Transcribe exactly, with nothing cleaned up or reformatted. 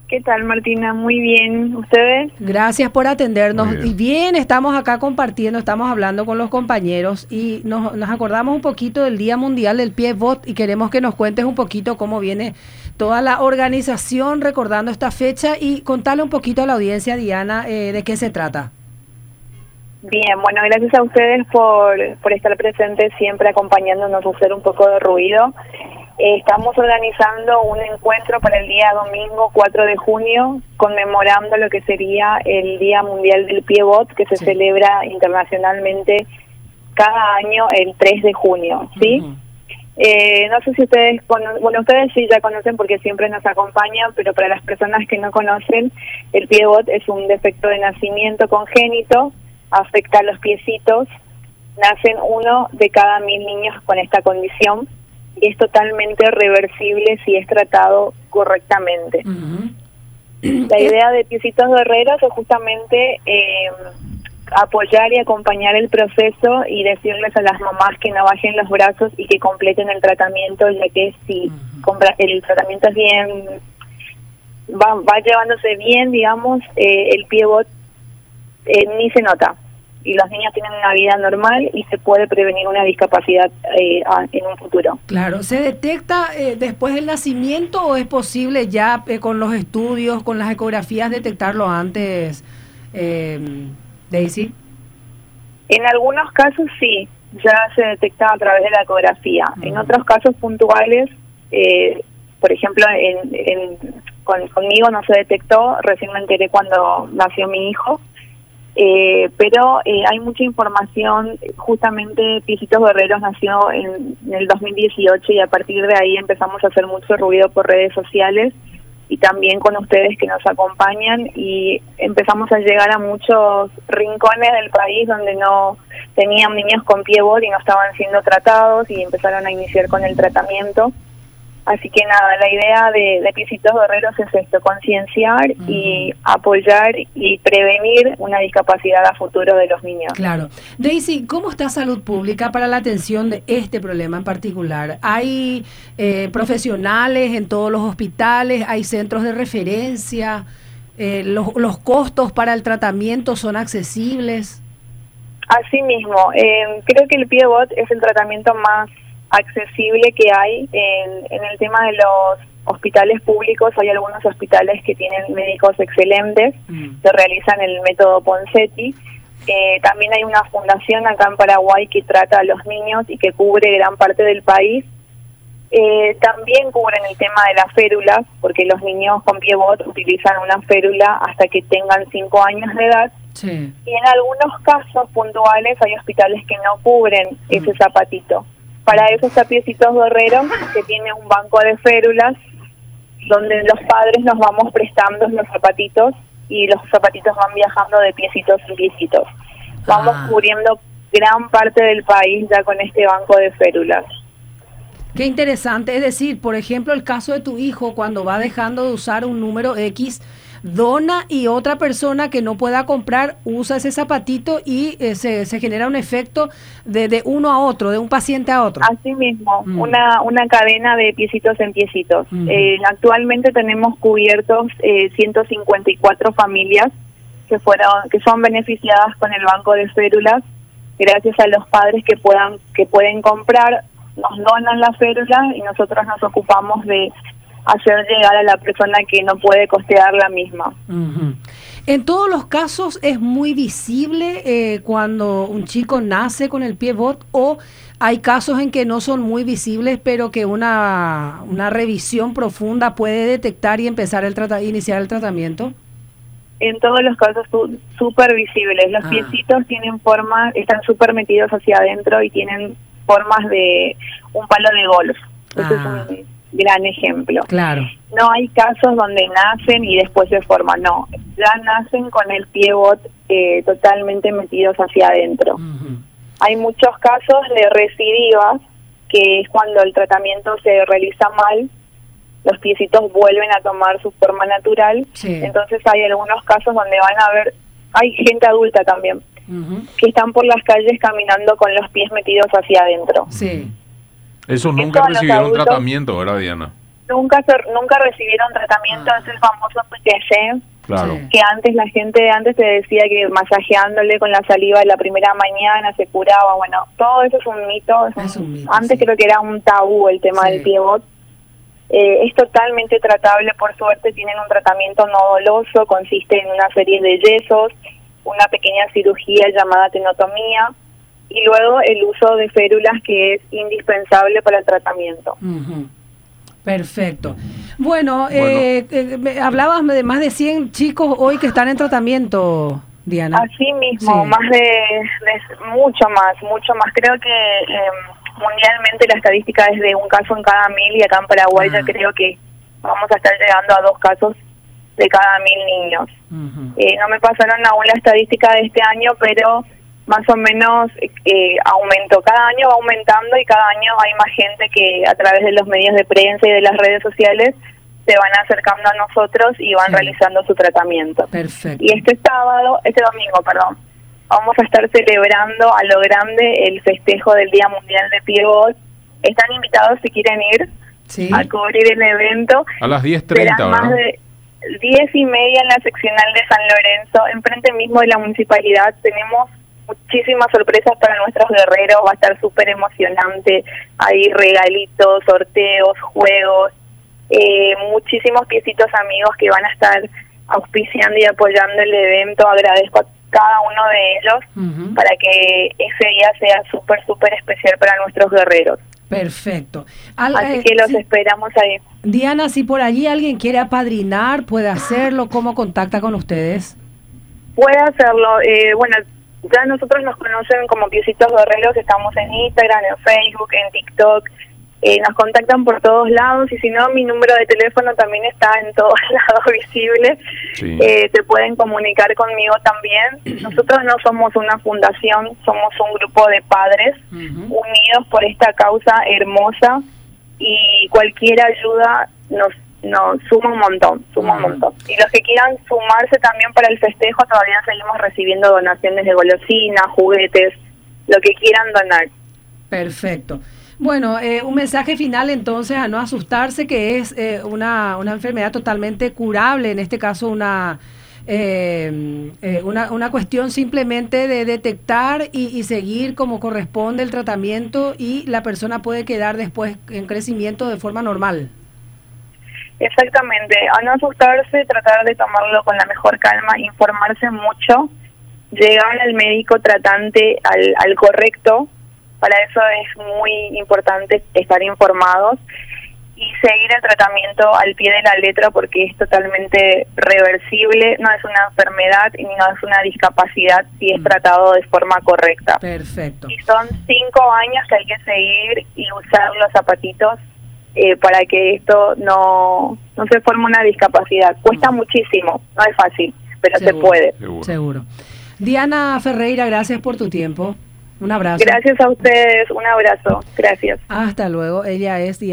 ¿Qué tal, Martina? Muy bien. ¿Ustedes? Gracias por atendernos. Muy bien. Y bien, estamos acá compartiendo, estamos hablando con los compañeros y nos, nos acordamos un poquito del Día Mundial del Pie-Bot y queremos que nos cuentes un poquito cómo viene toda la organización recordando esta fecha y contarle un poquito a la audiencia, Diana, eh, de qué se trata. Bien, bueno, gracias a ustedes por, por estar presentes siempre acompañándonos a hacer un poco de ruido. Eh, estamos organizando un encuentro para el día domingo cuatro de junio, conmemorando lo que sería el Día Mundial del Pie-Bot, que se Sí. celebra internacionalmente cada año el tres de junio, ¿sí? Uh-huh. Eh, no sé si ustedes, cono- bueno, ustedes sí ya conocen porque siempre nos acompañan, pero para las personas que no conocen, el Pie-Bot es un defecto de nacimiento congénito, afecta a los piecitos, nacen uno de cada mil niños con esta condición y es totalmente reversible si es tratado correctamente. Uh-huh. La idea de Piecitos Guerreros es justamente eh, apoyar y acompañar el proceso y decirles a las mamás que no bajen los brazos y que completen el tratamiento, ya que si Uh-huh. compra- el tratamiento es bien, va, va llevándose bien, digamos, eh, el Pie-Bot eh, ni se nota. Y los niños tienen una vida normal y se puede prevenir una discapacidad eh, a- en un futuro. Claro, ¿se detecta eh, después del nacimiento o es posible ya eh, con los estudios, con las ecografías, detectarlo antes, eh, Daisy? En algunos casos sí, ya se detecta a través de la ecografía. Mm. En otros casos puntuales, eh, por ejemplo, en, en, con, conmigo no se detectó, recién me enteré cuando nació mi hijo. Eh, pero eh, hay mucha información, justamente Piecitos Guerreros nació en, en el dos mil dieciocho y a partir de ahí empezamos a hacer mucho ruido por redes sociales y también con ustedes que nos acompañan y empezamos a llegar a muchos rincones del país donde no tenían niños con Pie-Bot y no estaban siendo tratados y empezaron a iniciar con el tratamiento. Así que nada, la idea de, de Piecitos Guerreros es esto, concienciar Uh-huh. y apoyar y prevenir una discapacidad a futuro de los niños. Claro. Daisy, ¿cómo está Salud Pública para la atención de este problema en particular? ¿Hay eh, profesionales en todos los hospitales? ¿Hay centros de referencia? Eh, los, ¿Los costos para el tratamiento son accesibles? Así mismo, eh, creo que el Pie-Bot es el tratamiento más accesible que hay en, en el tema de los hospitales públicos. Hay algunos hospitales que tienen médicos excelentes Mm. que realizan el método Ponseti. Eh, también hay una fundación acá en Paraguay que trata a los niños y que cubre gran parte del país. Eh, también cubren el tema de las férulas, porque los niños con Pie-Bot utilizan una férula hasta que tengan cinco años de edad. Sí. Y en algunos casos puntuales hay hospitales que no cubren ese zapatito. Para eso está Piecitos Guerreros, que tiene un banco de férulas, donde los padres nos vamos prestando los zapatitos y los zapatitos van viajando de piecitos en piecitos. Vamos Ah. cubriendo gran parte del país ya con este banco de férulas. Qué interesante. Es decir, por ejemplo, el caso de tu hijo, cuando va dejando de usar un número X, dona y otra persona que no pueda comprar usa ese zapatito y eh, se, se genera un efecto de, de uno a otro, de un paciente a otro. Así mismo, Mm. una una cadena de piecitos en piecitos. Mm. Eh, actualmente tenemos cubiertos eh, ciento cincuenta y cuatro familias que fueron que son beneficiadas con el banco de férulas, gracias a los padres que puedan que pueden comprar, nos donan la férula y nosotros nos ocupamos de hacer llegar a la persona que no puede costear la misma. Ujú. En todos los casos es muy visible eh, cuando un chico nace con el Pie-Bot, o hay casos en que no son muy visibles, pero que una, una revisión profunda puede detectar y empezar el trata- iniciar el tratamiento. En todos los casos su- súper visibles. Los Ah. piecitos tienen forma, están súper metidos hacia adentro y tienen formas de un palo de golf. Ese Ah. es un gran ejemplo. Claro. No hay casos donde nacen y después se forman, no. Ya nacen con el Pie-Bot eh, totalmente metidos hacia adentro. Ujú. Hay muchos casos de recidivas, que es cuando el tratamiento se realiza mal, los piecitos vuelven a tomar su forma natural. Sí. Entonces hay algunos casos donde van a ver, hay gente adulta también, Ujú. que están por las calles caminando con los pies metidos hacia adentro. Sí. Eso En nunca todos los recibieron adultos- tratamiento, ¿verdad, Diana? nunca se- nunca recibieron tratamiento, Ah. es el famoso P T C, Claro. Sí. que antes la gente antes te decía que masajeándole con la saliva de la primera mañana se curaba. Bueno, todo eso es un mito. Es un- Es un mito, antes sí. creo que era un tabú el tema Sí. del pivot. Eh, es totalmente tratable, por suerte tienen un tratamiento no doloso, consiste en una serie de yesos, una pequeña cirugía llamada tenotomía y luego el uso de férulas, que es indispensable para el tratamiento. Ujú. Perfecto. Bueno, Bueno. eh, eh, me- hablabas de más de cien chicos hoy que están en tratamiento, Diana. Así mismo, Sí. más de, de- mucho más, mucho más. Creo que eh, mundialmente la estadística es de un caso en cada mil y acá en Paraguay Ah. ya creo que vamos a estar llegando a dos casos de cada mil niños. Ujú. Eh, no me pasaron aún la estadística de este año, pero más o menos eh, aumentó. Cada año va aumentando y cada año hay más gente que a través de los medios de prensa y de las redes sociales se van acercando a nosotros y van Sí. realizando su tratamiento. Perfecto. Y este sábado, este domingo, perdón, vamos a estar celebrando a lo grande el festejo del Día Mundial de Pivot. Están invitados si quieren ir Sí. a cubrir el evento. A las diez treinta, Serán más ¿verdad? de diez y media en la seccional de San Lorenzo, enfrente mismo de la municipalidad. Tenemos muchísimas sorpresas para nuestros guerreros, va a estar súper emocionante. Hay regalitos, sorteos, juegos, eh, muchísimos piecitos amigos que van a estar auspiciando y apoyando el evento. Agradezco a cada uno de ellos Ujú. para que ese día sea súper, súper especial para nuestros guerreros. Perfecto. Al- Así eh, que los sí. esperamos ahí. Diana, si por allí alguien quiere apadrinar, puede hacerlo. ¿Cómo contacta con ustedes? Puede hacerlo. Eh, bueno, ya nosotros nos conocen como Piecitos Guerreros, estamos en Instagram, en Facebook, en TikTok. Eh, nos contactan por todos lados y si no, mi número de teléfono también está en todos lados visible. Sí. Eh, se pueden comunicar conmigo también. Nosotros no somos una fundación, somos un grupo de padres Ujú. unidos por esta causa hermosa y cualquier ayuda nos nos suma un montón, suma un Ajá. montón. Y los que quieran sumarse también para el festejo, todavía seguimos recibiendo donaciones de golosinas, juguetes, lo que quieran donar. Perfecto. Bueno, eh, un mensaje final entonces a no asustarse, que es eh, una, una enfermedad totalmente curable, en este caso una, eh, eh, una, una cuestión simplemente de detectar y, y seguir como corresponde el tratamiento y la persona puede quedar después en crecimiento de forma normal. Exactamente, a no asustarse, tratar de tomarlo con la mejor calma, informarse mucho, llegar al médico tratante al, al correcto, para eso es muy importante estar informados y seguir el tratamiento al pie de la letra porque es totalmente reversible, no es una enfermedad y no es una discapacidad si es Mm. tratado de forma correcta. Perfecto. Y son cinco años que hay que seguir y usar los zapatitos eh, para que esto no, no se forme una discapacidad. Cuesta Mm. muchísimo, no es fácil, pero se Seguro. puede. Seguro. Seguro. Diana Ferreira, gracias por tu tiempo. Un abrazo. Gracias a ustedes, un abrazo, gracias. Hasta luego. Ella es Diana.